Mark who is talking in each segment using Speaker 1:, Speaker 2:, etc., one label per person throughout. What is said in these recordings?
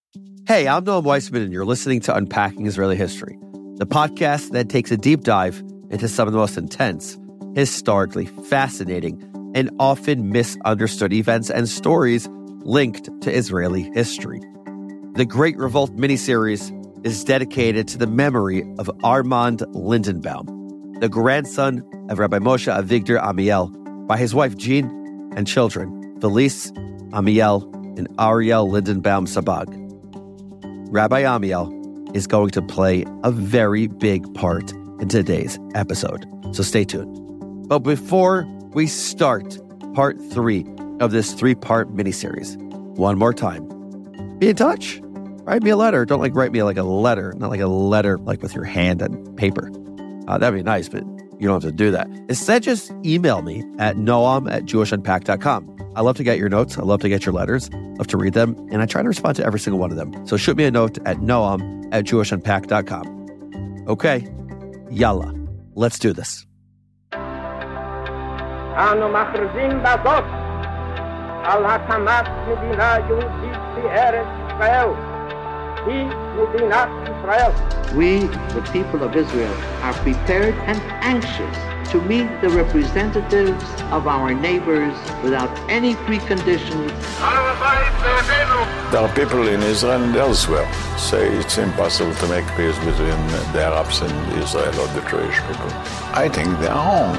Speaker 1: Hey, I'm Noam Weissman, and you're listening to Unpacking Israeli History, the podcast that takes a deep dive into some of the most intense, historically fascinating, and often misunderstood events and stories linked to Israeli history. The Great Revolt miniseries is dedicated to the memory of Armand Lindenbaum, the grandson of Rabbi Moshe Avigdor Amiel, by his wife Jean and children, Felice, Amiel, and Ariel Lindenbaum Sabag. Rabbi Amiel is going to play a very big part in today's episode, so stay tuned. But before we start part 3 of this 3-part miniseries, one more time, be in touch. Write me a letter. Don't write me like a letter, not like a letter like with your hand and paper. That'd be nice, but you don't have to do that. Instead, just email me at noam@jewishnpack.com. I love to get your notes. I love to get your letters. I love to read them. And I try to respond to every single one of them. So shoot me a note at noam@jewishnpack.com. Okay, yalla. Let's do this.
Speaker 2: אנו מכריזים בזאת על הקמת מדינה יהודית בארץ ישראל. היא מדינת ישראל.
Speaker 3: We, the people of Israel, are prepared and anxious to meet the representatives of our neighbors without any preconditions.
Speaker 4: There are people in Israel and elsewhere say it's impossible to make peace between the Arabs and Israel or the Jewish people. I think they are wrong.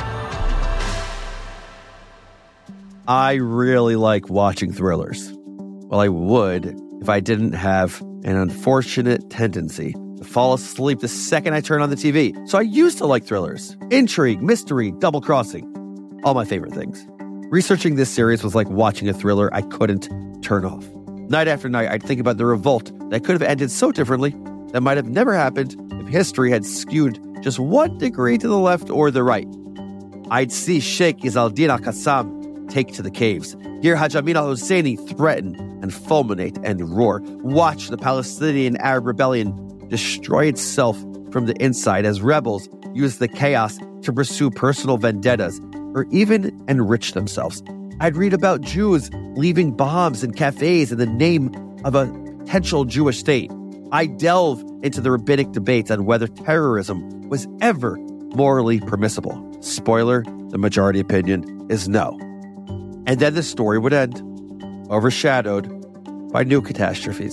Speaker 1: I really like watching thrillers. Well, I would if I didn't have an unfortunate tendency to fall asleep the second I turn on the TV. So I used to like thrillers. Intrigue, mystery, double-crossing. All my favorite things. Researching this series was like watching a thriller I couldn't turn off. Night after night, I'd think about the revolt that could have ended so differently that might have never happened if history had skewed just 1 degree to the left or the right. I'd see Sheikh Izzeldin al-Qassam take to the caves, hear Haj Amin al-Husseini threaten and fulminate and roar, watch the Palestinian-Arab rebellion destroy itself from the inside as rebels use the chaos to pursue personal vendettas or even enrich themselves. I'd read about Jews leaving bombs in cafes in the name of a potential Jewish state. I delve into the rabbinic debates on whether terrorism was ever morally permissible. Spoiler, the majority opinion is no. And then the story would end, overshadowed by new catastrophes.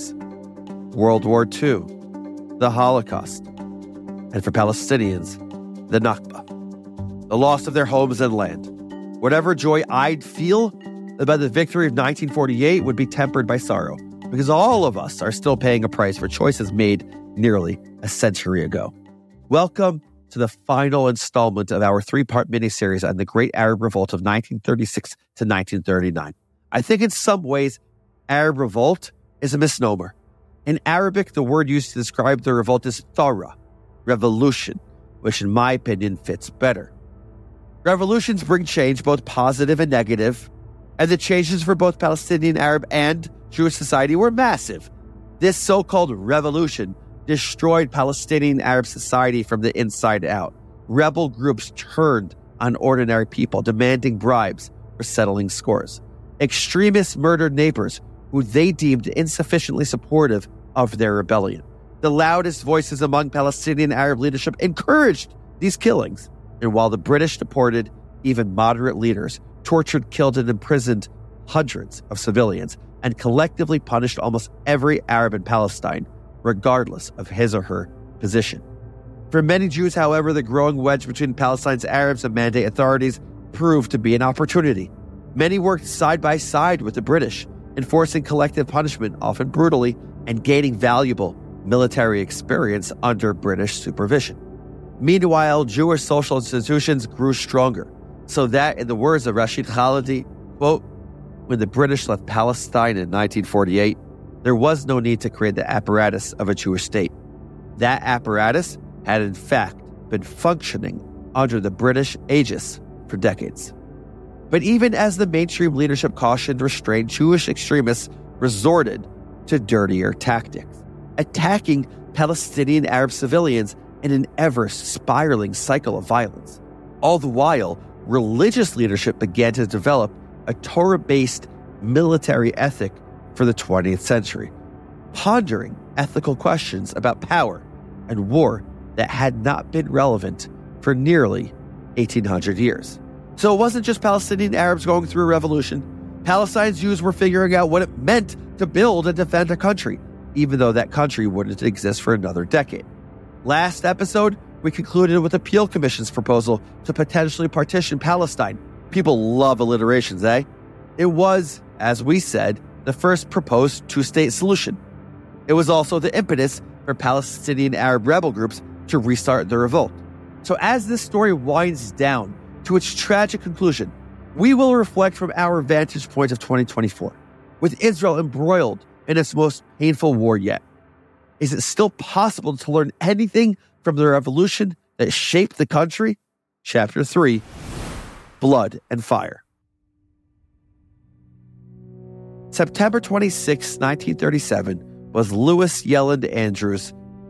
Speaker 1: World War II, the Holocaust, and for Palestinians, the Nakba, the loss of their homes and land. Whatever joy I'd feel about the victory of 1948 would be tempered by sorrow, because all of us are still paying a price for choices made nearly a century ago. Welcome to the final installment of our 3-part miniseries on the Great Arab Revolt of 1936 to 1939. I think in some ways, Arab Revolt is a misnomer. In Arabic, the word used to describe the revolt is thawra, revolution, which in my opinion fits better. Revolutions bring change, both positive and negative, and the changes for both Palestinian, Arab, and Jewish society were massive. This so-called revolution destroyed Palestinian Arab society from the inside out. Rebel groups turned on ordinary people, demanding bribes or settling scores. Extremists murdered neighbors who they deemed insufficiently supportive of their rebellion. The loudest voices among Palestinian Arab leadership encouraged these killings. And while the British deported even moderate leaders, tortured, killed, and imprisoned hundreds of civilians, and collectively punished almost every Arab in Palestine, regardless of his or her position. For many Jews, however, the growing wedge between Palestine's Arabs and Mandate authorities proved to be an opportunity. Many worked side by side with the British, enforcing collective punishment, often brutally, and gaining valuable military experience under British supervision. Meanwhile, Jewish social institutions grew stronger, so that, in the words of Rashid Khalidi, quote, when the British left Palestine in 1948, there was no need to create the apparatus of a Jewish state. That apparatus had in fact been functioning under the British aegis for decades. But even as the mainstream leadership cautioned restraint, Jewish extremists resorted to dirtier tactics, attacking Palestinian Arab civilians in an ever-spiraling cycle of violence. All the while, religious leadership began to develop a Torah-based military ethic for the 20th century. pondering ethical questions about power and war that had not been relevant for nearly 1,800 years. So it wasn't just Palestinian Arabs going through a revolution. Palestine's Jews were figuring out what it meant to build and defend a country, even though that country wouldn't exist for another decade. Last episode, we concluded with the Peel Commission's proposal to potentially partition Palestine. People love alliterations, eh? It was, as we said, the first proposed two-state solution. It was also the impetus for Palestinian Arab rebel groups to restart their revolt. So as this story winds down to its tragic conclusion, we will reflect from our vantage point of 2024, with Israel embroiled in its most painful war yet. Is it still possible to learn anything from the revolution that shaped the country? Chapter 3, Blood and Fire. September 26, 1937 was Louis Yelland Andrews'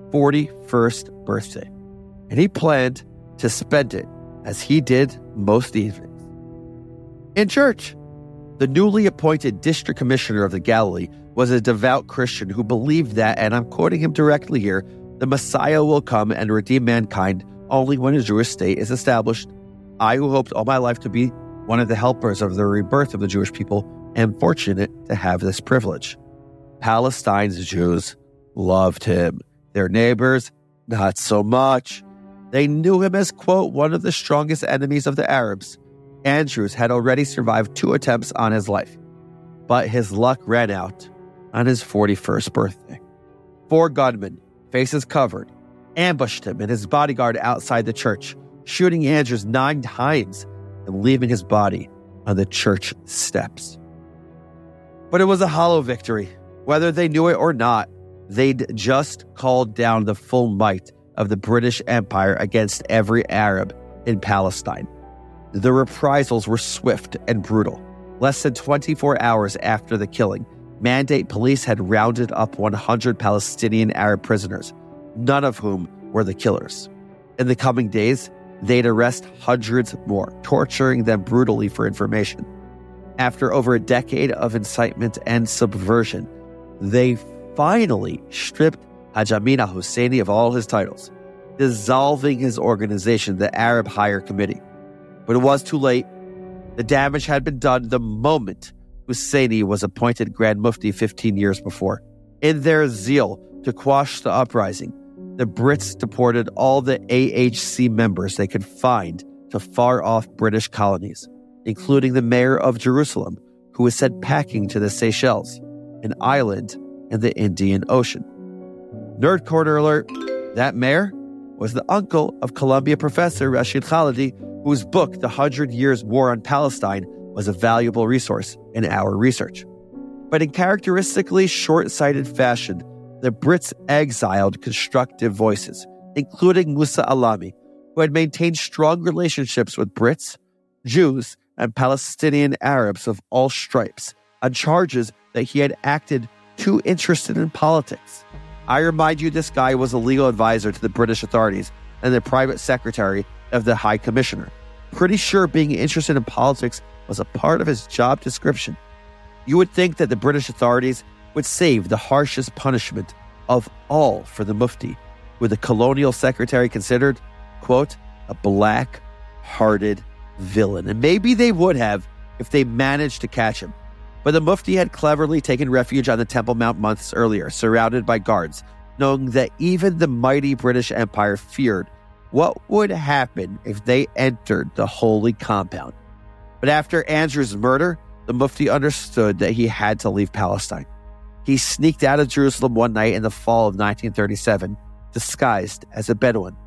Speaker 1: 41st birthday, and he planned to spend it as he did most evenings. In church, the newly appointed district commissioner of the Galilee was a devout Christian who believed that, and I'm quoting him directly here, the Messiah will come and redeem mankind only when a Jewish state is established. I, who hoped all my life to be one of the helpers of the rebirth of the Jewish people, am fortunate to have this privilege. Palestine's Jews loved him. Their neighbors, not so much. They knew him as, quote, one of the strongest enemies of the Arabs. Andrews had already survived 2 attempts on his life, but his luck ran out on his 41st birthday. 4 gunmen, faces covered, ambushed him and his bodyguard outside the church, shooting Andrews 9 times and leaving his body on the church steps. But it was a hollow victory. Whether they knew it or not, they'd just called down the full might of the British Empire against every Arab in Palestine. The reprisals were swift and brutal. Less than 24 hours after the killing, Mandate Police had rounded up 100 Palestinian Arab prisoners, none of whom were the killers. In the coming days, they'd arrest hundreds more, torturing them brutally for information. After over a decade of incitement and subversion, they finally stripped Haj Amin al-Husseini of all his titles, dissolving his organization, the Arab Higher Committee. But it was too late. The damage had been done the moment Husseini was appointed Grand Mufti 15 years before. In their zeal to quash the uprising, the Brits deported all the AHC members they could find to far-off British colonies, including the mayor of Jerusalem, who was sent packing to the Seychelles, an island in the Indian Ocean. Nerd Corner alert, that mayor was the uncle of Columbia professor Rashid Khalidi, whose book, The 100 Years' War on Palestine, was a valuable resource in our research. But in characteristically short-sighted fashion, the Brits exiled constructive voices, including Musa Alami, who had maintained strong relationships with Brits, Jews, and Palestinian Arabs of all stripes, on charges that he had acted too interested in politics. I remind you, this guy was a legal advisor to the British authorities and the private secretary of the High Commissioner. Pretty sure being interested in politics was a part of his job description. You would think that the British authorities would save the harshest punishment of all for the Mufti, who the colonial secretary considered, quote, a black-hearted villain. And maybe they would have if they managed to catch him. But the Mufti had cleverly taken refuge on the Temple Mount months earlier, surrounded by guards, knowing that even the mighty British Empire feared what would happen if they entered the holy compound. But after Andrews' murder, the Mufti understood that he had to leave Palestine. He sneaked out of Jerusalem one night in the fall of 1937, disguised as a Bedouin.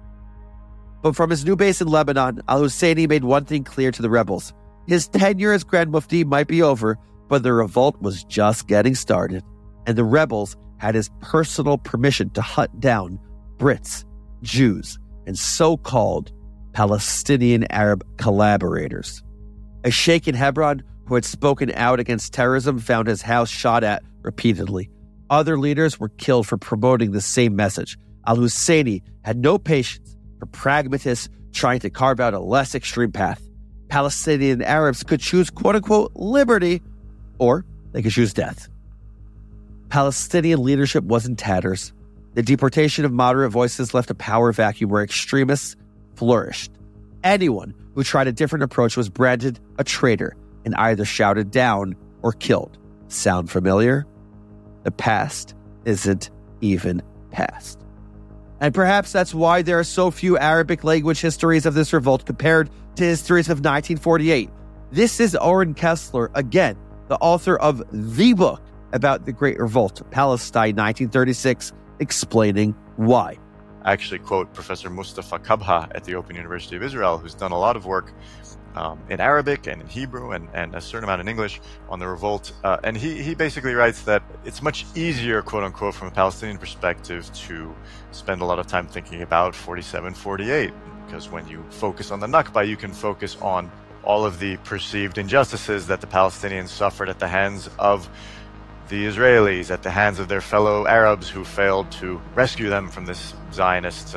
Speaker 1: But from his new base in Lebanon, al-Husseini made one thing clear to the rebels. His tenure as Grand Mufti might be over, but the revolt was just getting started, and the rebels had his personal permission to hunt down Brits, Jews, and so-called Palestinian Arab collaborators. A sheikh in Hebron who had spoken out against terrorism found his house shot at repeatedly. Other leaders were killed for promoting the same message. Al-Husseini had no patience for pragmatists trying to carve out a less extreme path. Palestinian Arabs could choose quote-unquote liberty, or they could choose death. Palestinian leadership was in tatters. The deportation of moderate voices left a power vacuum where extremists flourished. Anyone who tried a different approach was branded a traitor and either shouted down or killed. Sound familiar? The past isn't even past. And perhaps that's why there are so few Arabic language histories of this revolt compared to histories of 1948. This is Oren Kessler, again, the author of the book about the Great Revolt, Palestine 1936, explaining why.
Speaker 5: I actually quote Professor Mustafa Kabha at the Open University of Israel, who's done a lot of work in Arabic and in Hebrew and a certain amount in English on the revolt. And he basically writes that it's much easier, quote unquote, from a Palestinian perspective to spend a lot of time thinking about 47, 48. Because when you focus on the Nakba, you can focus on all of the perceived injustices that the Palestinians suffered at the hands of the Israelis, at the hands of their fellow Arabs who failed to rescue them from this Zionist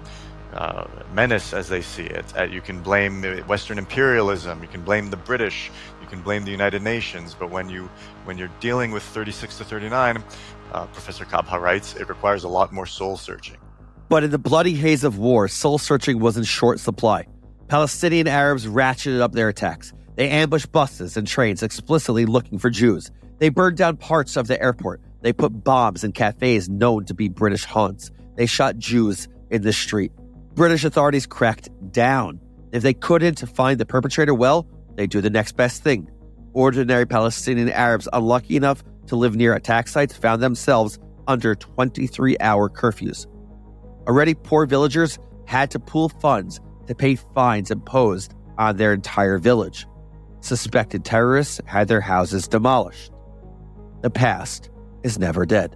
Speaker 5: menace as they see it. You can blame Western imperialism, you can blame the British, you can blame the United Nations, but when you're dealing with 36 to 39, Professor Kabha writes, it requires a lot more soul-searching.
Speaker 1: But in the bloody haze of war, soul-searching was in short supply. Palestinian Arabs ratcheted up their attacks. They ambushed buses and trains explicitly looking for Jews. They burned down parts of the airport. They put bombs in cafes known to be British haunts. They shot Jews in the street. British authorities cracked down. If they couldn't find the perpetrator, well, they do the next best thing. Ordinary Palestinian Arabs unlucky enough to live near attack sites found themselves under 23-hour curfews. Already poor villagers had to pool funds to pay fines imposed on their entire village. Suspected terrorists had their houses demolished. The past is never dead.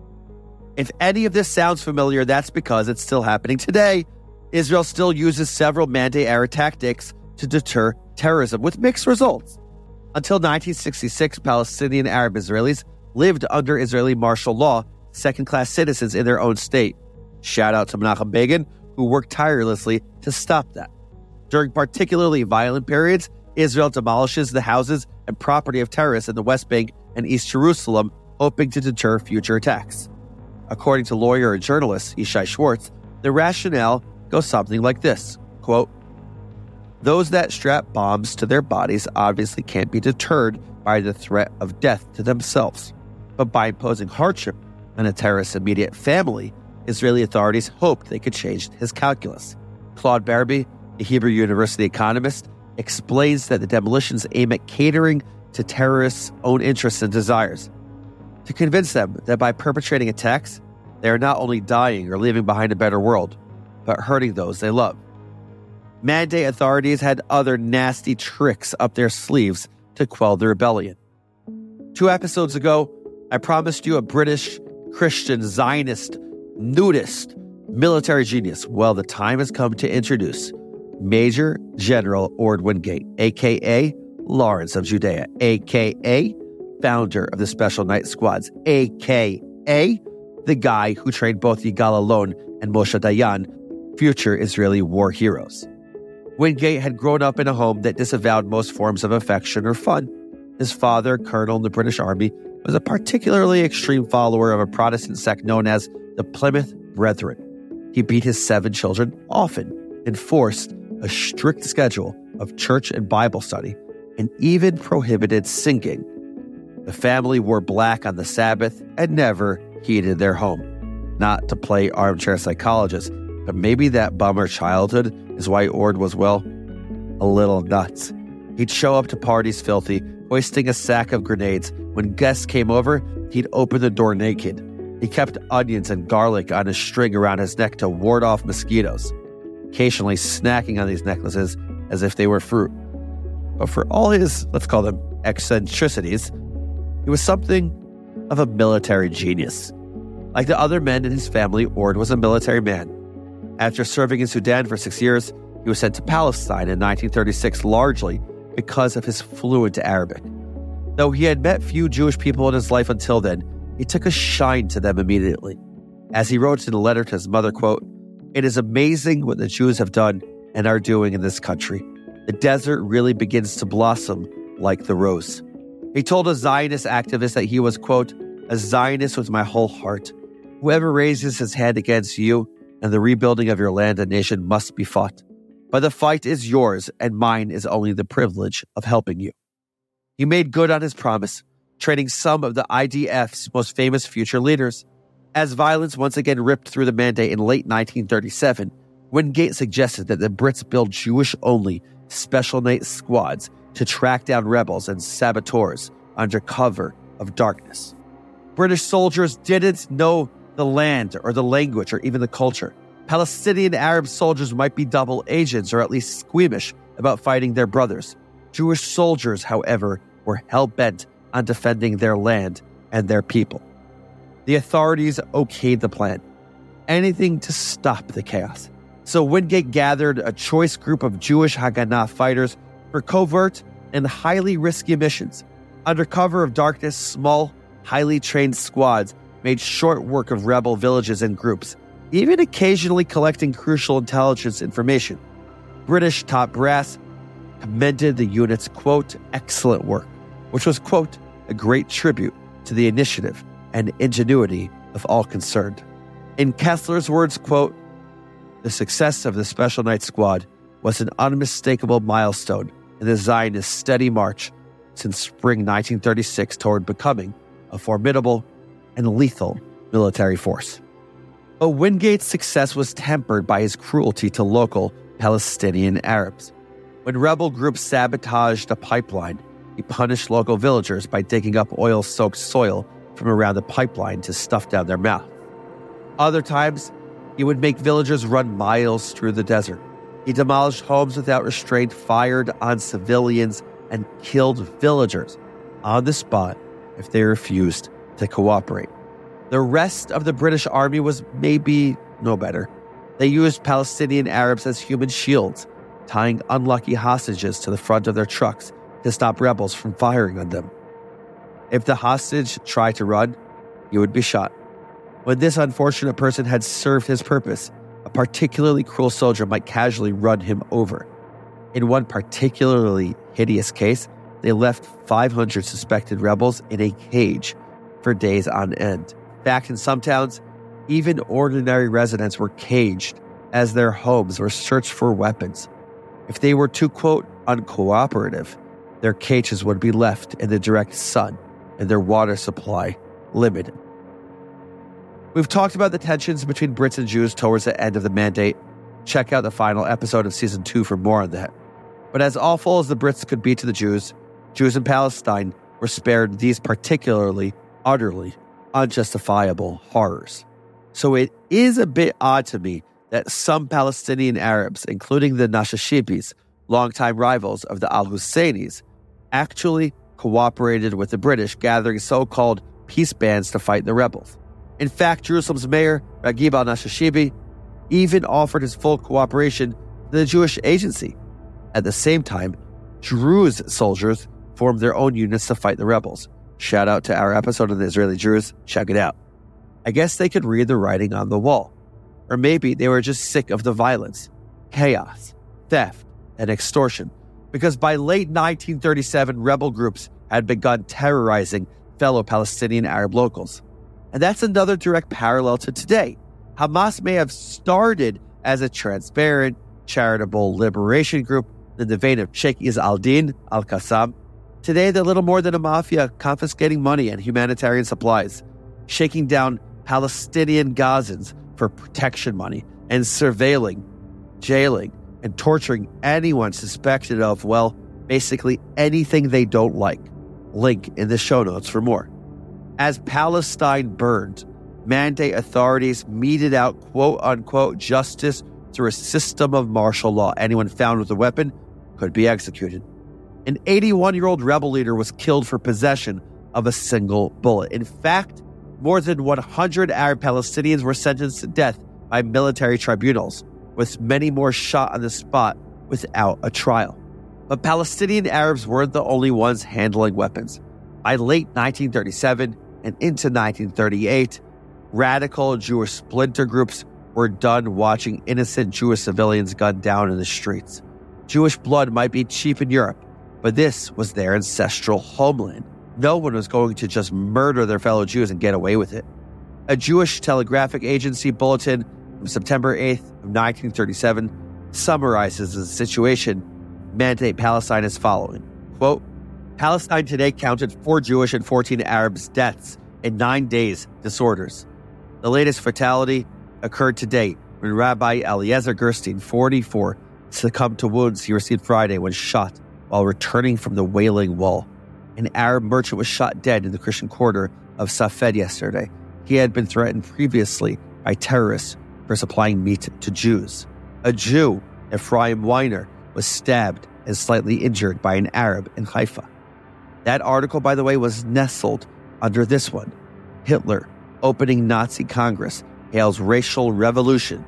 Speaker 1: If any of this sounds familiar, that's because it's still happening today. Israel still uses several mandate-era tactics to deter terrorism with mixed results. Until 1966, Palestinian Arab Israelis lived under Israeli martial law, second-class citizens in their own state. Shout out to Menachem Begin, who worked tirelessly to stop that. During particularly violent periods, Israel demolishes the houses and property of terrorists in the West Bank and East Jerusalem, hoping to deter future attacks. According to lawyer and journalist Yishai Schwartz, the rationale goes something like this, quote, "Those that strap bombs to their bodies obviously can't be deterred by the threat of death to themselves. But by imposing hardship on a terrorist's immediate family, Israeli authorities hoped they could change his calculus." Claude Barbie, the Hebrew University economist, explains that the demolitions aim at catering to terrorists' own interests and desires, to convince them that by perpetrating attacks, they are not only dying or leaving behind a better world, but hurting those they love. Mandate authorities had other nasty tricks up their sleeves to quell the rebellion. 2 episodes ago, I promised you a British, Christian, Zionist, nudist, military genius. Well, the time has come to introduce Major General Ord Wingate, a.k.a. Lawrence of Judea, a.k.a. founder of the Special Night Squads, a.k.a. the guy who trained both Yigal Allon and Moshe Dayan, future Israeli war heroes. Wingate had grown up in a home that disavowed most forms of affection or fun. His father, colonel in the British Army, was a particularly extreme follower of a Protestant sect known as the Plymouth Brethren. He beat his 7 children often, enforced a strict schedule of church and Bible study, and even prohibited singing. The family wore black on the Sabbath and never heated their home. Not to play armchair psychologist, but maybe that bummer childhood is why Ord was, well, a little nuts. He'd show up to parties filthy, hoisting a sack of grenades. When guests came over, he'd open the door naked. He kept onions and garlic on a string around his neck to ward off mosquitoes, occasionally snacking on these necklaces as if they were fruit. But for all his, let's call them eccentricities, he was something of a military genius. Like the other men in his family, Ord was a military man. After serving in Sudan for 6 years, he was sent to Palestine in 1936 largely because of his fluent Arabic. Though he had met few Jewish people in his life until then, he took a shine to them immediately. As he wrote in a letter to his mother, quote, "It is amazing what the Jews have done and are doing in this country. The desert really begins to blossom like the rose." He told a Zionist activist that he was, quote, a Zionist with my whole heart. Whoever raises his hand against you and the rebuilding of your land and nation must be fought. But the fight is yours, and mine is only the privilege of helping you. He made good on his promise, training some of the IDF's most famous future leaders. As violence once again ripped through the mandate in late 1937, Wingate suggested that the Brits build Jewish-only special night squads to track down rebels and saboteurs under cover of darkness. British soldiers didn't know the land or the language or even the culture. Palestinian Arab soldiers might be double agents or at least squeamish about fighting their brothers. Jewish soldiers, however, were hell-bent on defending their land and their people. The authorities okayed the plan. Anything to stop the chaos. So Wingate gathered a choice group of Jewish Haganah fighters for covert and highly risky missions. Under cover of darkness, small, highly trained squads made short work of rebel villages and groups, even occasionally collecting crucial intelligence information. British top brass commended the unit's, quote, excellent work, which was, quote, a great tribute to the initiative and ingenuity of all concerned. In Kessler's words, quote, the success of the Special Night Squad was an unmistakable milestone in the Zionist steady march since spring 1936 toward becoming a formidable and lethal military force. But Wingate's success was tempered by his cruelty to local Palestinian Arabs. When rebel groups sabotaged a pipeline, he punished local villagers by digging up oil-soaked soil from around the pipeline to stuff down their mouth. Other times, he would make villagers run miles through the desert. He demolished homes without restraint, fired on civilians, and killed villagers on the spot if they refused to cooperate. The rest of the British army was maybe no better. They used Palestinian Arabs as human shields, tying unlucky hostages to the front of their trucks to stop rebels from firing on them. If the hostage tried to run, he would be shot. When this unfortunate person had served his purpose, a particularly cruel soldier might casually run him over. In one particularly hideous case, they left 500 suspected rebels in a cage for days on end. In fact, in some towns, even ordinary residents were caged as their homes were searched for weapons. If they were too, quote, uncooperative, their cages would be left in the direct sun and their water supply limited. We've talked about the tensions between Brits and Jews towards the end of the mandate. Check out the final episode of Season 2 for more on that. But as awful as the Brits could be to the Jews in Palestine were spared these particularly, utterly unjustifiable horrors. So it is a bit odd to me that some Palestinian Arabs, including the Nashashibis, longtime rivals of the Al-Husseinis, actually cooperated with the British, gathering so-called peace bands to fight the rebels. In fact, Jerusalem's mayor, Ragib al-Nashashibi, even offered his full cooperation to the Jewish agency. At the same time, Druze soldiers formed their own units to fight the rebels. Shout out to our episode on the Israeli Druze. Check it out. I guess they could read the writing on the wall. Or maybe they were just sick of the violence, chaos, theft, and extortion, because by late 1937, rebel groups had begun terrorizing fellow Palestinian Arab locals. And that's another direct parallel to today. Hamas may have started as a transparent, charitable liberation group in the vein of Sheikh Izz al-Din al-Qassam. Today, they're little more than a mafia confiscating money and humanitarian supplies, shaking down Palestinian Gazans for protection money, and surveilling, jailing, and torturing anyone suspected of, well, basically anything they don't like. Link in the show notes for more. As Palestine burned, mandate authorities meted out quote-unquote justice through a system of martial law. Anyone found with a weapon could be executed. An 81-year-old rebel leader was killed for possession of a single bullet. In fact, more than 100 Arab Palestinians were sentenced to death by military tribunals, with many more shot on the spot without a trial. But Palestinian Arabs weren't the only ones handling weapons. By late 1937 and into 1938, radical Jewish splinter groups were done watching innocent Jewish civilians gunned down in the streets. Jewish blood might be cheap in Europe, but this was their ancestral homeland. No one was going to just murder their fellow Jews and get away with it. A Jewish telegraphic agency bulletin from September 8th of 1937 summarizes the situation. Mandate Palestine as following, quote, Palestine today counted 4 Jewish and 14 Arabs' deaths in 9 days' disorders. The latest fatality occurred today when Rabbi Eliezer Gerstein, 44, succumbed to wounds he received Friday when shot while returning from the Wailing Wall. An Arab merchant was shot dead in the Christian quarter of Safed yesterday. He had been threatened previously by terrorists for supplying meat to Jews. A Jew, Ephraim Weiner, was stabbed and slightly injured by an Arab in Haifa. That article, by the way, was nestled under this one. Hitler, opening Nazi Congress, hails racial revolution.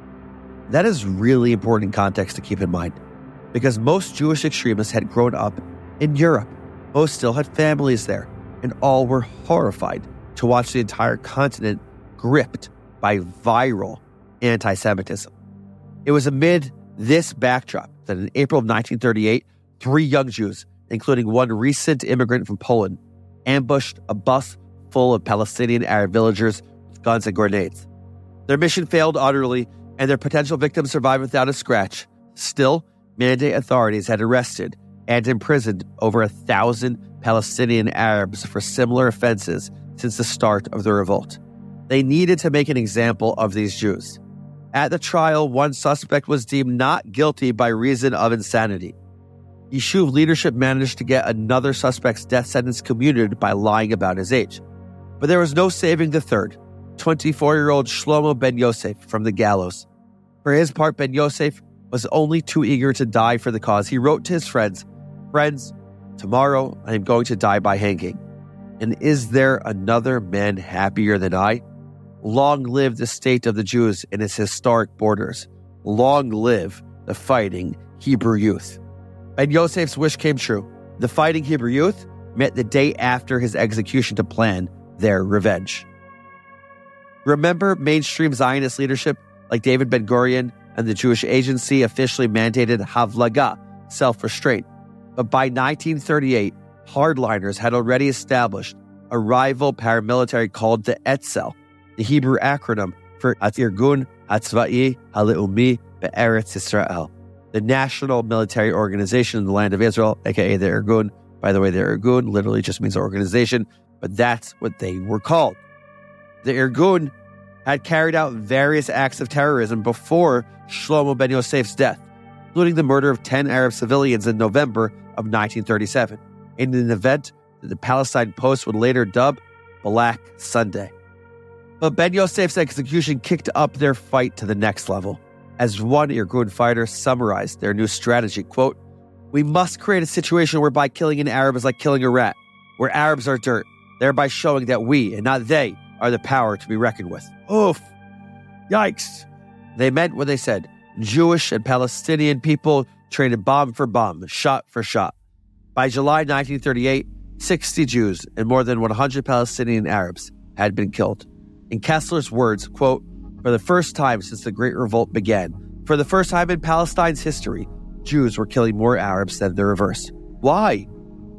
Speaker 1: That is really important context to keep in mind, because most Jewish extremists had grown up in Europe. Most still had families there, and all were horrified to watch the entire continent gripped by viral anti-Semitism. It was amid this backdrop that in April of 1938, 3 young Jews, including one recent immigrant from Poland, ambushed a bus full of Palestinian Arab villagers with guns and grenades. Their mission failed utterly, and their potential victims survived without a scratch. Still, Mandate authorities had arrested and imprisoned over 1,000 Palestinian Arabs for similar offenses since the start of the revolt. They needed to make an example of these Jews. At the trial, one suspect was deemed not guilty by reason of insanity. Yishuv leadership managed to get another suspect's death sentence commuted by lying about his age. But there was no saving the third, 24-year-old Shlomo Ben Yosef from the gallows. For his part, Ben Yosef was only too eager to die for the cause. He wrote to his friends, "Friends, tomorrow I am going to die by hanging. And is there another man happier than I? Long live the state of the Jews in its historic borders. Long live the fighting Hebrew youth." Ben Yosef's wish came true. The fighting Hebrew youth met the day after his execution to plan their revenge. Remember, mainstream Zionist leadership like David Ben-Gurion and the Jewish Agency officially mandated havlaga, self-restraint. But by 1938, hardliners had already established a rival paramilitary called the Etzel, the Hebrew acronym for Irgun Hatzva'i Haleumi Be'eretz Yisrael, the national military organization in the land of Israel, aka the Irgun. By the way, the Irgun literally just means organization, but that's what they were called. The Irgun had carried out various acts of terrorism before Shlomo Ben Yosef's death, including the murder of 10 Arab civilians in November of 1937, in an event that the Palestine Post would later dub Black Sunday. But Ben Yosef's execution kicked up their fight to the next level. As one Irgun fighter summarized their new strategy, quote, "We must create a situation whereby killing an Arab is like killing a rat, where Arabs are dirt, thereby showing that we, and not they, are the power to be reckoned with." Oof. Yikes. They meant what they said. Jewish and Palestinian people traded bomb for bomb, shot for shot. By July 1938, 60 Jews and more than 100 Palestinian Arabs had been killed. In Kessler's words, quote, "For the first time since the Great Revolt began, for the first time in Palestine's history, Jews were killing more Arabs than the reverse." Why?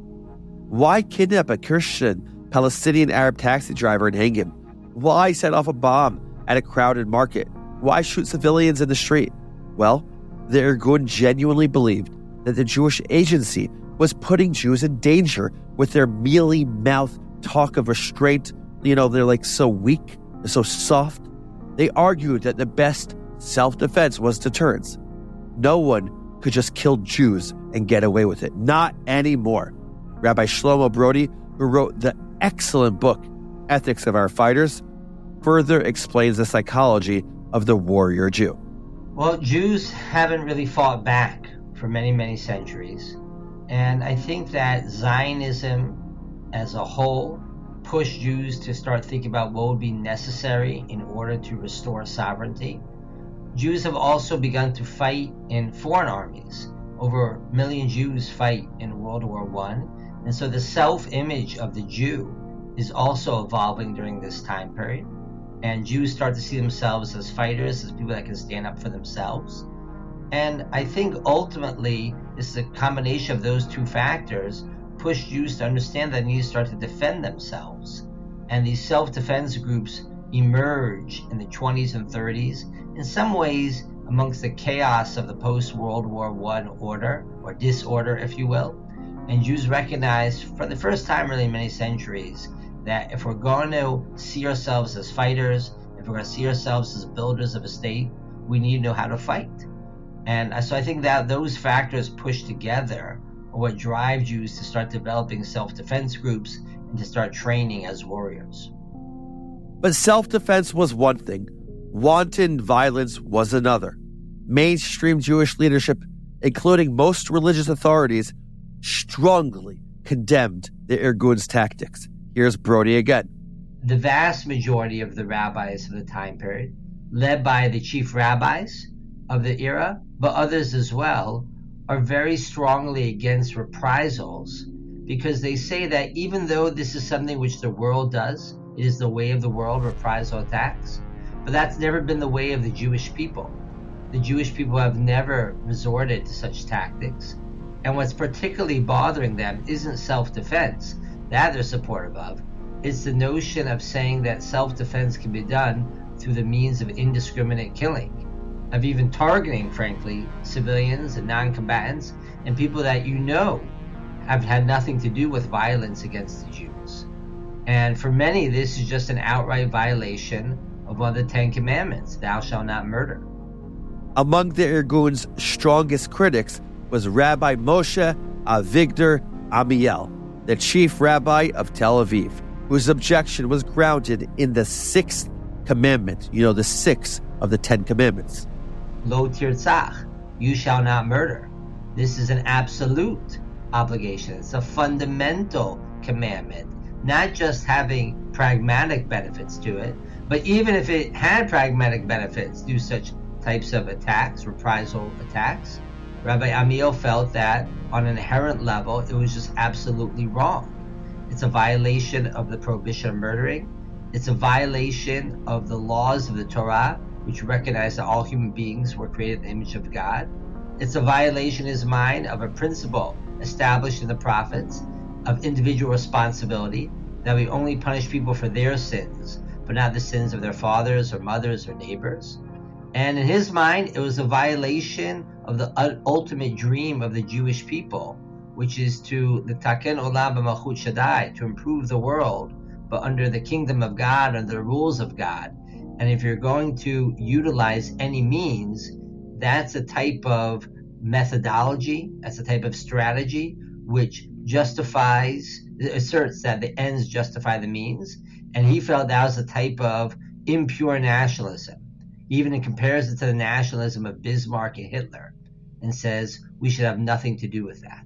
Speaker 1: Why kidnap a Christian Palestinian Arab taxi driver and hang him? Why set off a bomb at a crowded market? Why shoot civilians in the street? Well, the Irgun genuinely believed that the Jewish Agency was putting Jews in danger with their mealy-mouthed talk of restraint. You know, they're like so weak, they're so soft. They argued that the best self-defense was deterrence. No one could just kill Jews and get away with it. Not anymore. Rabbi Shlomo Brody, who wrote the excellent book, Ethics of Our Fighters, further explains the psychology of the warrior Jew.
Speaker 6: Well, Jews haven't really fought back for many, many centuries. And I think that Zionism as a whole pushed Jews to start thinking about what would be necessary in order to restore sovereignty. Jews have also begun to fight in foreign armies. Over 1 million Jews fight in World War I. And so the self-image of the Jew is also evolving during this time period. And Jews start to see themselves as fighters, as people that can stand up for themselves. And I think ultimately it's a combination of those two factors pushed Jews to understand that they need to start to defend themselves. And these self-defense groups emerge in the 20s and 30s, in some ways amongst the chaos of the post-World War I order, or disorder, if you will. And Jews recognized for the first time really in many centuries that if we're going to see ourselves as fighters, if we're going to see ourselves as builders of a state, we need to know how to fight. And so I think that those factors pushed together are what drive Jews to start developing self-defense groups and to start training as warriors.
Speaker 1: But self-defense was one thing. Wanton violence was another. Mainstream Jewish leadership, including most religious authorities, strongly condemned the Irgun's tactics. Here's Brody again.
Speaker 6: The vast majority of the rabbis of the time period, led by the chief rabbis of the era, but others as well, are very strongly against reprisals because they say that even though this is something which the world does, it is the way of the world, reprisal attacks, but that's never been the way of the Jewish people. The Jewish people have never resorted to such tactics, and what's particularly bothering them isn't self-defense, that they're supportive of. It's the notion of saying that self-defense can be done through the means of indiscriminate killing, of even targeting, frankly, civilians and non-combatants and people that you know have had nothing to do with violence against the Jews. And for many, this is just an outright violation of one of the 10 Commandments, thou shalt not murder.
Speaker 1: Among the Irgun's strongest critics was Rabbi Moshe Avigdor Amiel, the chief rabbi of Tel Aviv, whose objection was grounded in the 6th commandment, the 6th of the 10 commandments.
Speaker 6: Lo tirtzach, you shall not murder. This is an absolute obligation. It's a fundamental commandment, not just having pragmatic benefits to it, but even if it had pragmatic benefits to such types of attacks, reprisal attacks, Rabbi Amiel felt that on an inherent level, it was just absolutely wrong. It's a violation of the prohibition of murdering. It's a violation of the laws of the Torah, which recognize that all human beings were created in the image of God. It's a violation in his mind of a principle established in the prophets of individual responsibility, that we only punish people for their sins, but not the sins of their fathers or mothers or neighbors. And in his mind, it was a violation of the ultimate dream of the Jewish people, which is to l'taken olam b'malchut Shaddai, to improve the world, but under the kingdom of God, under the rules of God. And if you're going to utilize any means, that's a type of methodology, that's a type of strategy which asserts that the ends justify the means. And he felt that was a type of impure nationalism. Even in comparison to the nationalism of Bismarck and Hitler, and says we should have nothing to do with that.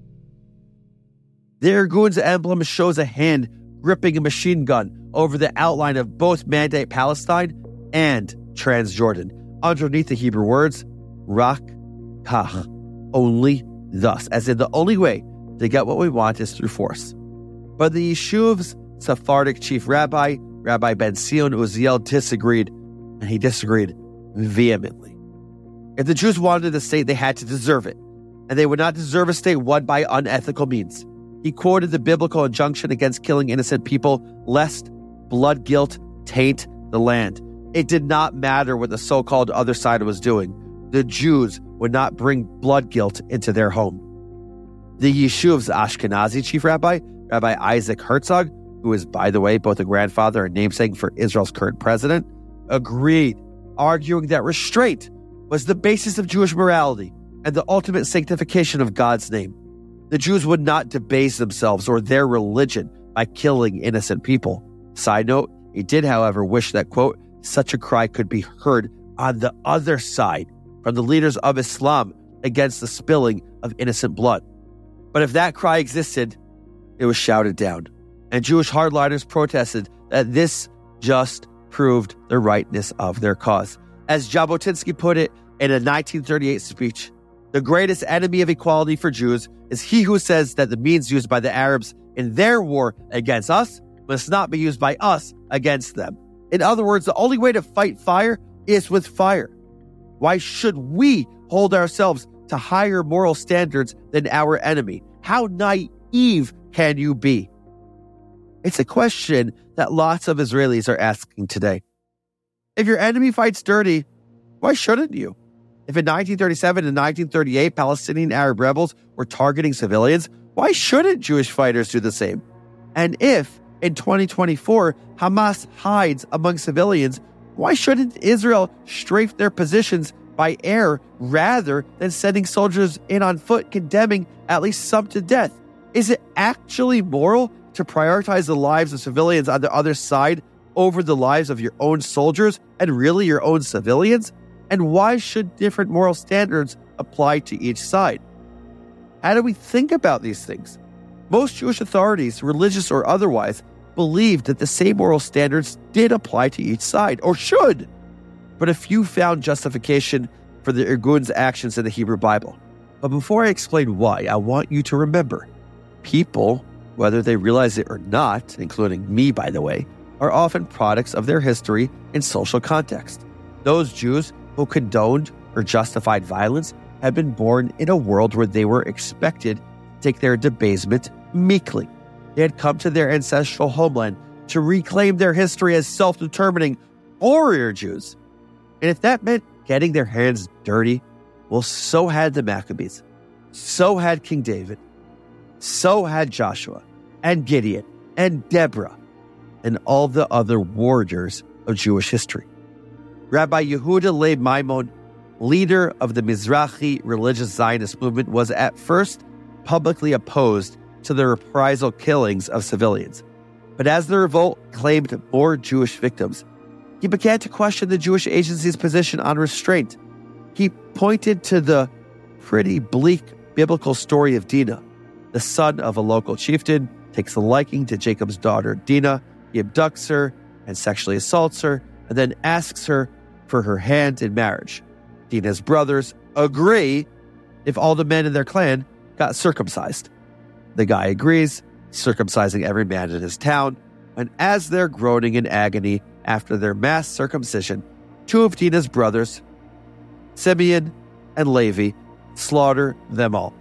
Speaker 1: The Irgun's emblem shows a hand gripping a machine gun over the outline of both Mandate Palestine and Transjordan. Underneath the Hebrew words, Rak Kach, only thus, as in the only way to get what we want is through force. But the Yeshuv's Sephardic chief rabbi, Rabbi Ben Sion Uziel, disagreed, and he disagreed vehemently. If the Jews wanted a state, they had to deserve it, and they would not deserve a state won by unethical means. He quoted the biblical injunction against killing innocent people, lest blood guilt taint the land. It did not matter what the so-called other side was doing. The Jews would not bring blood guilt into their home. The Yeshuv's Ashkenazi chief rabbi, Rabbi Isaac Herzog, who is, by the way, both a grandfather and namesake for Israel's current president, agreed, arguing that restraint was the basis of Jewish morality and the ultimate sanctification of God's name. The Jews would not debase themselves or their religion by killing innocent people. Side note, he did, however, wish that, quote, such a cry could be heard on the other side from the leaders of Islam against the spilling of innocent blood. But if that cry existed, it was shouted down. And Jewish hardliners protested that this just proved the rightness of their cause. As Jabotinsky put it in a 1938 speech, the greatest enemy of equality for Jews is he who says that the means used by the Arabs in their war against us must not be used by us against them. In other words, the only way to fight fire is with fire. Why should we hold ourselves to higher moral standards than our enemy? How naive can you be? It's a question that lots of Israelis are asking today. If your enemy fights dirty, why shouldn't you? If in 1937 and 1938 Palestinian Arab rebels were targeting civilians, why shouldn't Jewish fighters do the same? And if in 2024 Hamas hides among civilians, why shouldn't Israel strafe their positions by air rather than sending soldiers in on foot, condemning at least some to death? Is it actually moral to prioritize the lives of civilians on the other side over the lives of your own soldiers and really your own civilians? And why should different moral standards apply to each side? How do we think about these things? Most Jewish authorities, religious or otherwise, believed that the same moral standards did apply to each side, or should. But a few found justification for the Irgun's actions in the Hebrew Bible. But before I explain why, I want you to remember, people, whether they realize it or not, including me, by the way, are often products of their history and social context. Those Jews who condoned or justified violence had been born in a world where they were expected to take their debasement meekly. They had come to their ancestral homeland to reclaim their history as self-determining warrior Jews. And if that meant getting their hands dirty, well, so had the Maccabees. So had King David. So had Joshua and Gideon and Deborah and all the other warriors of Jewish history. Rabbi Yehuda Leib Maimon, leader of the Mizrahi religious Zionist movement, was at first publicly opposed to the reprisal killings of civilians. But as the revolt claimed more Jewish victims, he began to question the Jewish Agency's position on restraint. He pointed to the pretty bleak biblical story of Dinah. The son of a local chieftain takes a liking to Jacob's daughter Dinah. He abducts her and sexually assaults her, and then asks her for her hand in marriage. Dinah's brothers agree if all the men in their clan got circumcised. The guy agrees, circumcising every man in his town, and as they're groaning in agony after their mass circumcision, two of Dinah's brothers, Simeon and Levi, slaughter them all.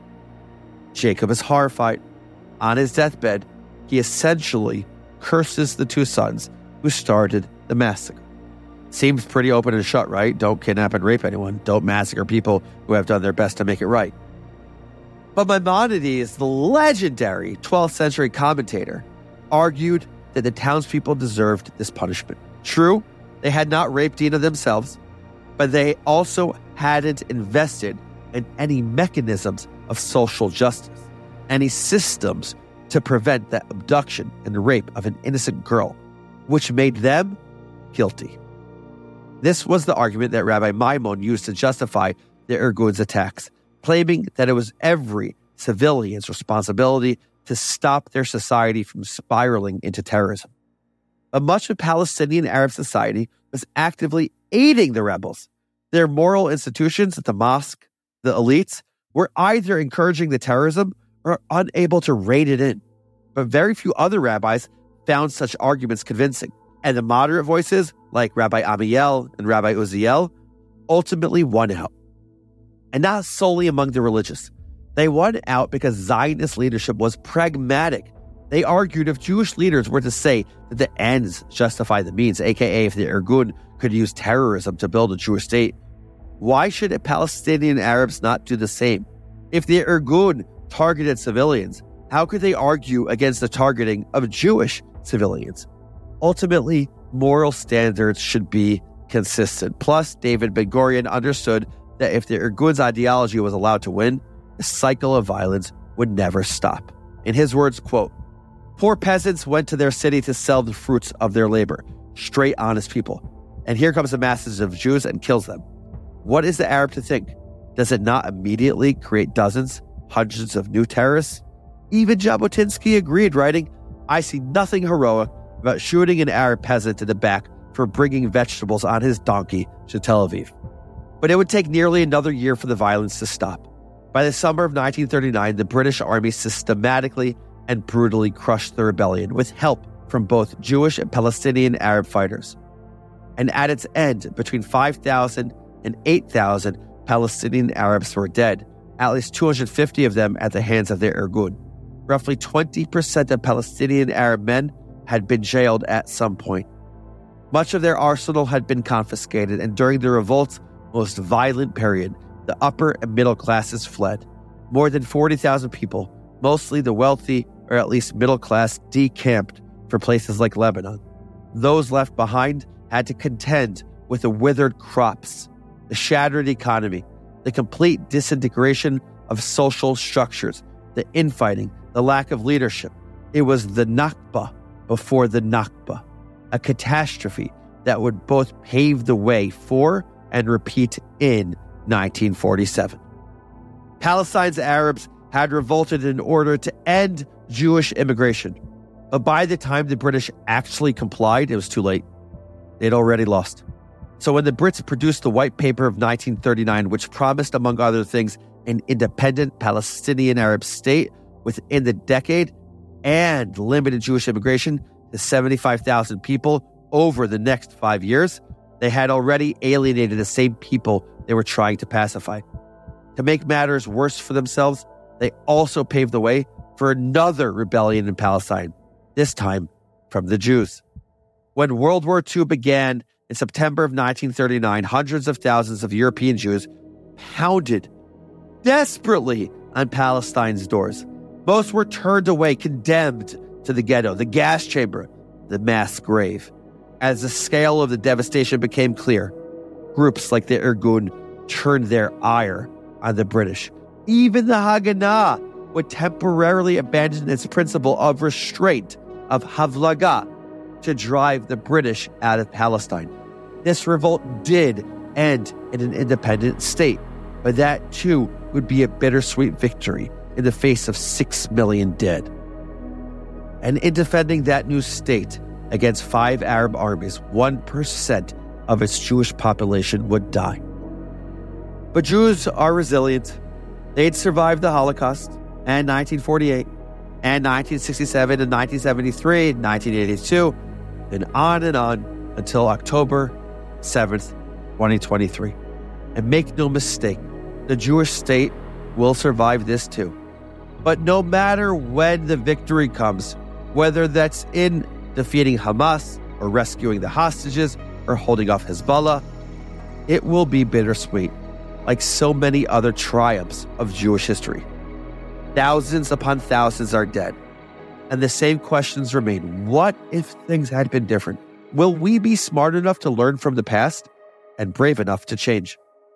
Speaker 1: Jacob is horrified. On his deathbed, he essentially curses the two sons who started the massacre. Seems pretty open and shut, right? Don't kidnap and rape anyone. Don't massacre people who have done their best to make it right. But Maimonides, the legendary 12th century commentator, argued that the townspeople deserved this punishment. True, they had not raped Dinah themselves, but they also hadn't invested in any mechanisms of social justice, any systems to prevent the abduction and rape of an innocent girl, which made them guilty. This was the argument that Rabbi Maimon used to justify the Irgun's attacks, claiming that it was every civilian's responsibility to stop their society from spiraling into terrorism. But much of Palestinian Arab society was actively aiding the rebels. Their moral institutions, the mosque, the elites, were either encouraging the terrorism or unable to rein it in. But very few other rabbis found such arguments convincing. And the moderate voices, like Rabbi Amiel and Rabbi Uziel, ultimately won out. And not solely among the religious. They won out because Zionist leadership was pragmatic. They argued if Jewish leaders were to say that the ends justify the means, aka if the Irgun could use terrorism to build a Jewish state, why should Palestinian Arabs not do the same? If the Irgun targeted civilians, how could they argue against the targeting of Jewish civilians? Ultimately, moral standards should be consistent. Plus, David Ben-Gurion understood that if the Irgun's ideology was allowed to win, the cycle of violence would never stop. In his words, quote, "Poor peasants went to their city to sell the fruits of their labor, straight, honest people. And here comes the masses of Jews and kills them. What is the Arab to think? Does it not immediately create dozens, hundreds of new terrorists?" Even Jabotinsky agreed, writing, "I see nothing heroic about shooting an Arab peasant in the back for bringing vegetables on his donkey to Tel Aviv." But it would take nearly another year for the violence to stop. By the summer of 1939, the British army systematically and brutally crushed the rebellion with help from both Jewish and Palestinian Arab fighters. And at its end, between 5,000 and 8,000 Palestinian Arabs were dead, at least 250 of them at the hands of the Irgun. roughly 20% of Palestinian Arab men had been jailed at some point. Much of their arsenal had been confiscated, and during the revolt's most violent period, the upper and middle classes fled. More than 40,000 people, mostly the wealthy or at least middle class, decamped for places like Lebanon. Those left behind had to contend with the withered crops, the shattered economy, the complete disintegration of social structures, the infighting, the lack of leadership. It was the Nakba before the Nakba, a catastrophe that would both pave the way for and repeat in 1947. Palestine's Arabs had revolted in order to end Jewish immigration. But by the time the British actually complied, it was too late. They'd already lost. So when the Brits produced the White Paper of 1939, which promised, among other things, an independent Palestinian Arab state within the decade and limited Jewish immigration to 75,000 people over the next 5 years, they had already alienated the same people they were trying to pacify. To make matters worse for themselves, they also paved the way for another rebellion in Palestine, this time from the Jews. When World War II began in September of 1939, hundreds of thousands of European Jews pounded desperately on Palestine's doors. Most were turned away, condemned to the ghetto, the gas chamber, the mass grave. As the scale of the devastation became clear, groups like the Irgun turned their ire on the British. Even the Haganah would temporarily abandon its principle of restraint, of Havlaga, to drive the British out of Palestine. This revolt did end in an independent state, but that too would be a bittersweet victory in the face of 6 million dead. And in defending that new state against 5 Arab armies, 1% of its Jewish population would die. But Jews are resilient. They'd survived the Holocaust and 1948 and 1967 and 1973 and 1982 and on until October 7th, 2023. And make no mistake, the Jewish state will survive this too. But no matter when the victory comes, whether that's in defeating Hamas or rescuing the hostages or holding off Hezbollah, it will be bittersweet, like so many other triumphs of Jewish history. Thousands upon thousands are dead. And the same questions remain. What if things had been different? Will we be smart enough to learn from the past and brave enough to change?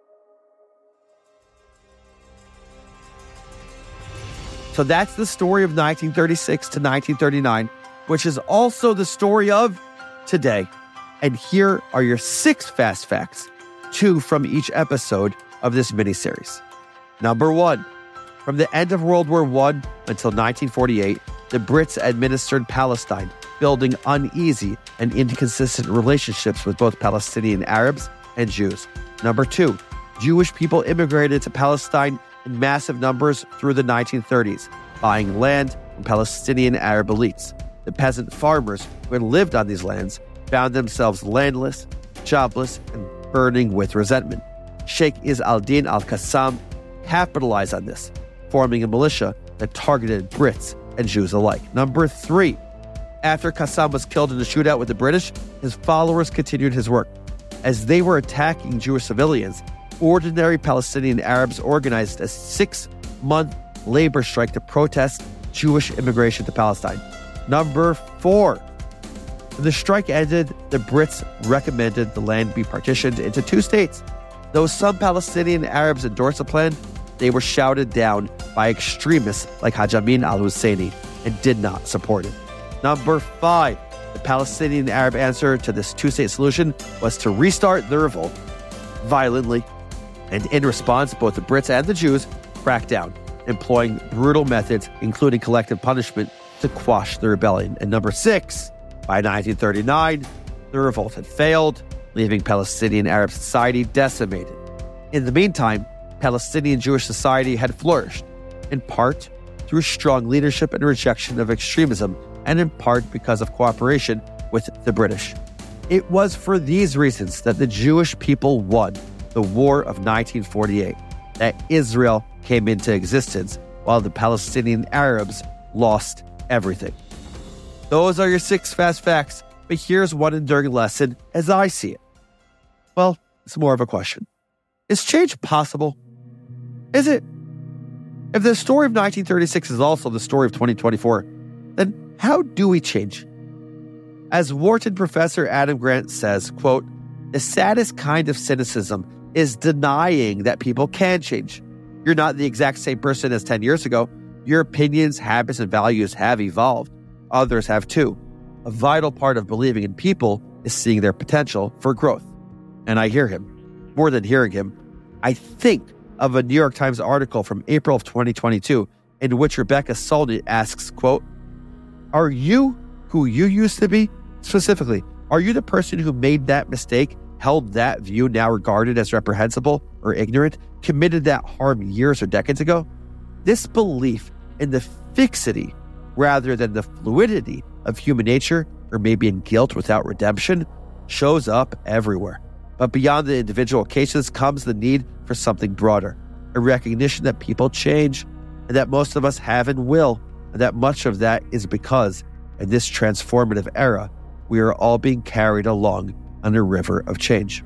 Speaker 1: So that's the story of 1936 to 1939, which is also the story of today. And here are your 6 fast facts, 2 from each episode of this miniseries. Number 1, from the end of World War I until 1948, the Brits administered Palestine, building uneasy and inconsistent relationships with both Palestinian Arabs and Jews. Number 2, Jewish people immigrated to Palestine in massive numbers through the 1930s, buying land from Palestinian Arab elites. The peasant farmers who had lived on these lands found themselves landless, jobless, and burning with resentment. Sheikh Izz al-Din al-Qassam capitalized on this, forming a militia that targeted Brits and Jews alike. Number 3, after Qassam was killed in a shootout with the British, his followers continued his work. As they were attacking Jewish civilians, ordinary Palestinian Arabs organized a 6-month labor strike to protest Jewish immigration to Palestine. Number 4, when the strike ended, the Brits recommended the land be partitioned into 2 states. Though some Palestinian Arabs endorsed the plan, they were shouted down by extremists like Haj Amin al-Husseini and did not support it. Number 5, the Palestinian Arab answer to this 2-state solution was to restart the revolt violently. And in response, both the Brits and the Jews cracked down, employing brutal methods, including collective punishment, to quash the rebellion. And number 6, by 1939, the revolt had failed, leaving Palestinian Arab society decimated. In the meantime, Palestinian Jewish society had flourished, in part through strong leadership and rejection of extremism, and in part because of cooperation with the British. It was for these reasons that the Jewish people won the War of 1948, that Israel came into existence, while the Palestinian Arabs lost everything. Those are your 6 fast facts, but here's one enduring lesson as I see it. Well, it's more of a question. Is change possible? Is it? If the story of 1936 is also the story of 2024, then how do we change? As Wharton professor Adam Grant says, quote, "The saddest kind of cynicism is denying that people can change. You're not the exact same person as 10 years ago. Your opinions, habits, and values have evolved. Others have too. A vital part of believing in people is seeing their potential for growth." And I hear him. More than hearing him, I think of a New York Times article from April of 2022 in which Rebecca Solnit asks, quote, "Are you who you used to be? Specifically, are you the person who made that mistake, held that view now regarded as reprehensible or ignorant, committed that harm years or decades ago?" This belief in the fixity rather than the fluidity of human nature, or maybe in guilt without redemption, shows up everywhere. But beyond the individual cases comes the need for something broader, a recognition that people change, and that most of us have and will, and that much of that is because, in this transformative era, we are all being carried along on a river of change.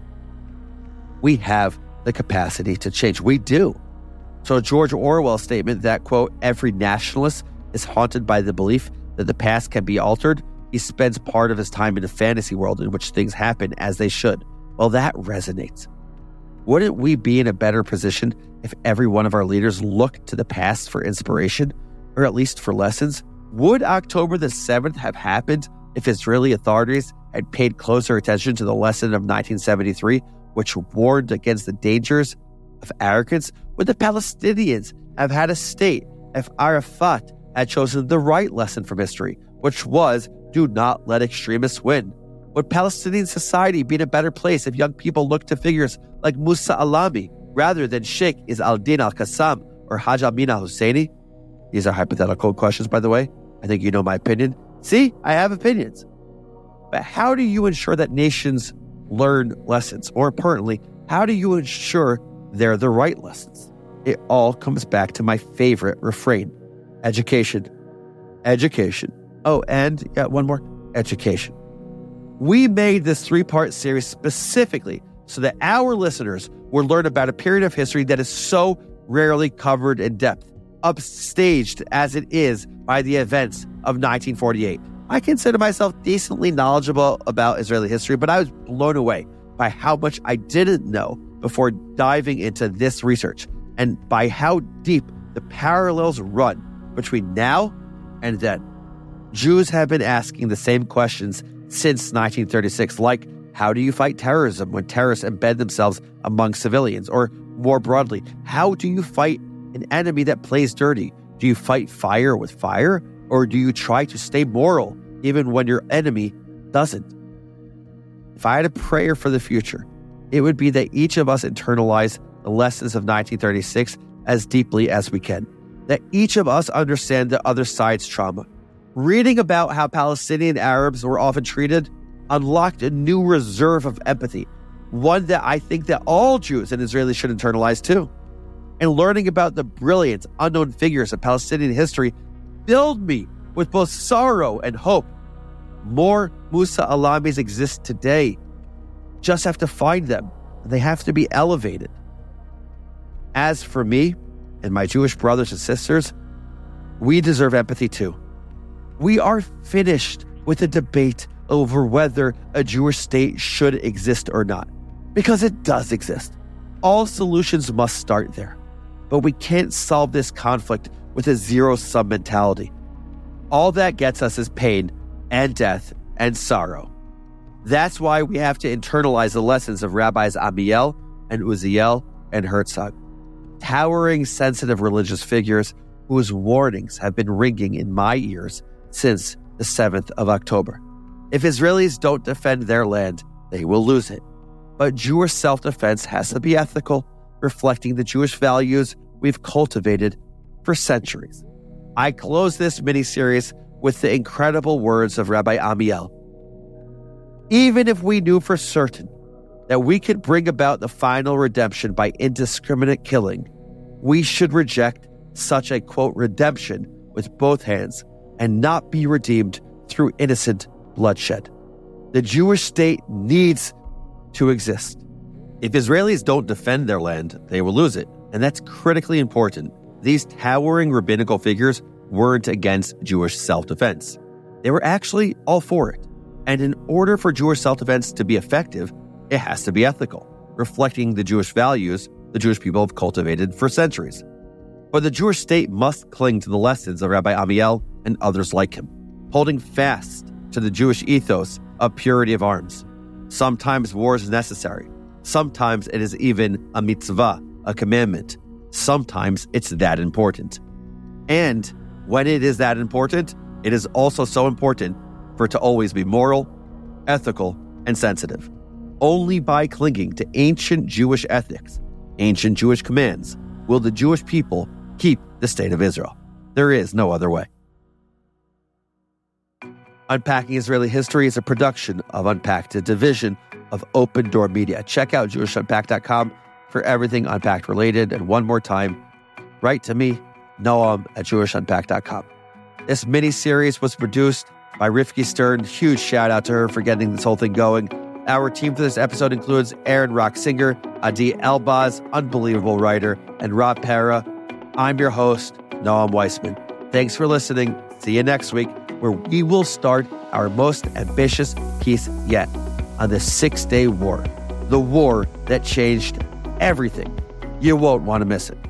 Speaker 1: We have the capacity to change. We do. So George Orwell's statement that, quote, "every nationalist is haunted by the belief that the past can be altered," he spends part of his time in a fantasy world in which things happen as they should. Well, that resonates. Wouldn't we be in a better position if every one of our leaders looked to the past for inspiration, or at least for lessons? Would October the 7th have happened if Israeli authorities had paid closer attention to the lesson of 1973, which warned against the dangers of arrogance? Would the Palestinians have had a state if Arafat had chosen the right lesson from history, which was, do not let extremists win? Would Palestinian society be in a better place if young people looked to figures like Musa Alami rather than Sheikh Izz al-Din al-Qassam or Haj Amin al-Husseini? These are hypothetical questions, by the way. I think you know my opinion. See, I have opinions. But how do you ensure that nations learn lessons? More importantly, how do you ensure they're the right lessons? It all comes back to my favorite refrain: education. Education. Oh, and one more. Education. We made this 3-part series specifically so that our listeners will learn about a period of history that is so rarely covered in depth, upstaged as it is by the events of 1948. I consider myself decently knowledgeable about Israeli history, but I was blown away by how much I didn't know before diving into this research, and by how deep the parallels run between now and then. Jews have been asking the same questions since 1936, like, how do you fight terrorism when terrorists embed themselves among civilians? Or more broadly, how do you fight an enemy that plays dirty? Do you fight fire with fire? Or do you try to stay moral even when your enemy doesn't? If I had a prayer for the future, it would be that each of us internalize the lessons of 1936 as deeply as we can. That each of us understand the other side's trauma. Reading about how Palestinian Arabs were often treated unlocked a new reserve of empathy, one that I think that all Jews and Israelis should internalize too. And learning about the brilliant, unknown figures of Palestinian history filled me with both sorrow and hope. More Musa Alamis exist today. Just have to find them, and they have to be elevated. As for me and my Jewish brothers and sisters, we deserve empathy too. We are finished with the debate over whether a Jewish state should exist or not, because it does exist. All solutions must start there, but we can't solve this conflict with a zero-sum mentality. All that gets us is pain and death and sorrow. That's why we have to internalize the lessons of Rabbis Amiel and Uziel and Herzog, towering, sensitive religious figures whose warnings have been ringing in my ears since the 7th of October. If Israelis don't defend their land, they will lose it. But Jewish self-defense has to be ethical, reflecting the Jewish values we've cultivated for centuries. I close this mini-series with the incredible words of Rabbi Amiel. Even if we knew for certain that we could bring about the final redemption by indiscriminate killing, we should reject such a, quote, redemption with both hands and not be redeemed through innocent bloodshed. The Jewish state needs to exist. If Israelis don't defend their land, they will lose it, and that's critically important. These towering rabbinical figures weren't against Jewish self-defense. They were actually all for it. And in order for Jewish self-defense to be effective, it has to be ethical, reflecting the Jewish values the Jewish people have cultivated for centuries. But the Jewish state must cling to the lessons of Rabbi Amiel and others like him, holding fast to the Jewish ethos of purity of arms. Sometimes war is necessary. Sometimes it is even a mitzvah, a commandment. Sometimes it's that important. And when it is that important, it is also so important for it to always be moral, ethical, and sensitive. Only by clinging to ancient Jewish ethics, ancient Jewish commands, will the Jewish people keep the state of Israel. There is no other way. Unpacking Israeli History is a production of Unpacked, a division of Open Door Media. Check out JewishUnpacked.com for everything Unpacked related. And one more time, write to me, Noam at JewishUnpacked.com. This mini-series was produced by Rifki Stern. Huge shout out to her for getting this whole thing going. Our team for this episode includes Aaron Rock Singer, Adi Elbaz, unbelievable writer, and Rob Para. I'm your host, Noam Weissman. Thanks for listening. See you next week, where we will start our most ambitious piece yet on the 6-Day War, the war that changed everything. You won't want to miss it.